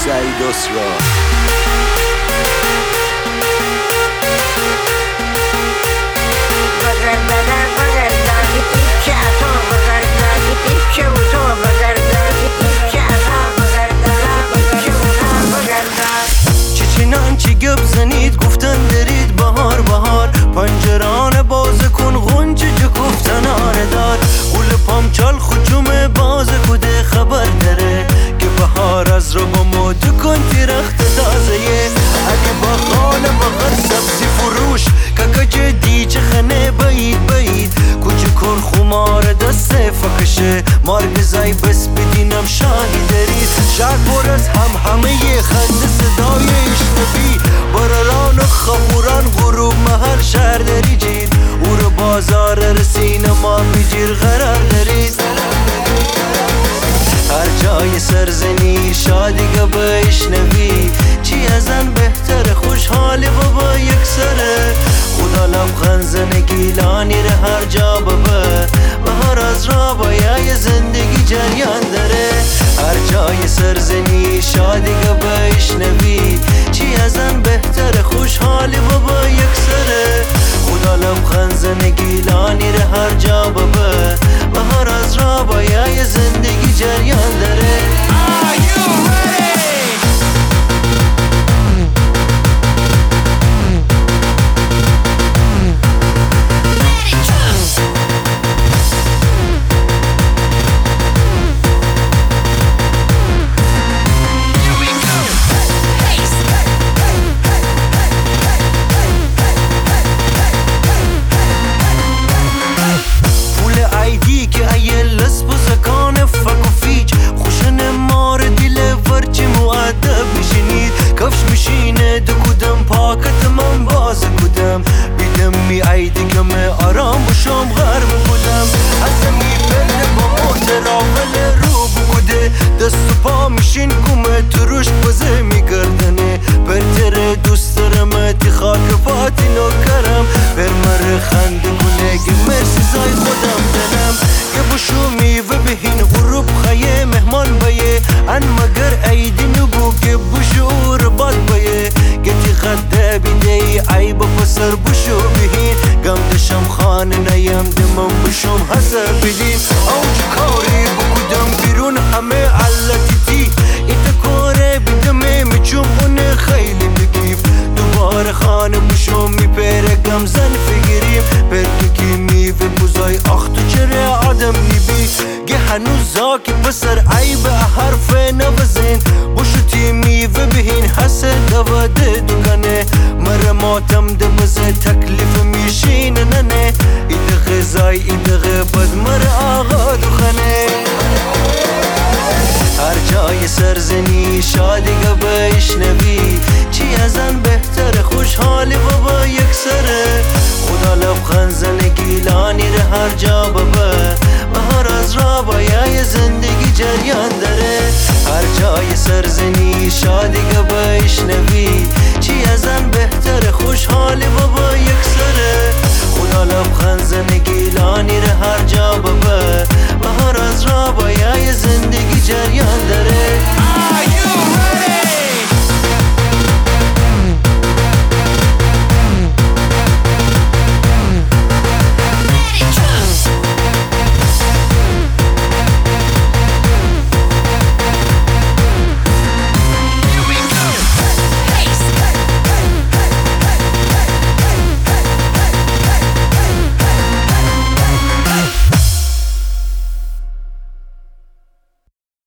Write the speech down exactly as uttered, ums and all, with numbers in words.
سعید اسرا. چچینان چی گپ زنید گفتن درید بهار بهار، پنجران باز کن غنچه چه گفتن آره دار. گل پامچال خجوم باز کده خبر داره که بهار از رو با مدو کن تیرخت تازه یه علی بخال بغر سبزی فروش ککا جدی چه خنه بایید بایید کوچه کن خمار دست فکشه مارگ زای بس بدینم شاهی دارید. شهر پر از هم همه یه خنده صدای اشتبی برالان و خموران غروب محل شهر داری جید او رو بازار رسین ما بجیر قرار دارید. هر جای سرزنی شادی که بشنوی چی ازن بهتر خوشحالی بابا یک سره خدا لبخند زنه گیلانی ره هر جا بابا بهار از را بایای زندگی جریان داره. هر جای سرزنی شادی که بشنوی چی ازن بهتر خوشحالی بابا یک سره خدا لبخند زنه گیلانی ره هر جا بابا بهار از را بایای زندگی جریان داره. کفش میشینه دو کدم پاکت من باز کدم بیدم می عیدی که می آرام بشم غرب کدم حسن می پرده با محترافل رو بوده دست و پا میشین کمه تروش بزه میگردنه پرتر دوست دارم تی خاک پاتی نوکرم پر مر خنده کنه گه مرسی زای خودم دنم که بشو میوه بهین غروب خیه مهمان بایه ان مگر عیدی نگو که بشو رباط بایه گتی خده بیده ای عیب پسر بشو بهین گم دشم خانه نیم دمم بشم حسر بدیم اوج کاری بکودم بیرون همه علتی تی ایتا کاره بیدمه میچوم اونه خیلی بگیف دوباره خانه بشم میپره گم زن فگیریم پرکی میوه بوزای اختو چره آدم نیبی گه هنوز زاکی پسر عیب حرف نوزین بشو تی میوه بهین حسر دواده دکانه مره ماتم دمزه تکلیف میشین ننه ایده غذای ایده غباد مره آقا دخانه. هر جای سرزنی شادی که بشنوی چی ازن بهتر خوشحالی بابا یک سره خدا لبخند زنه گیلانی ره هر جا بابا بهار از را بایای زندگی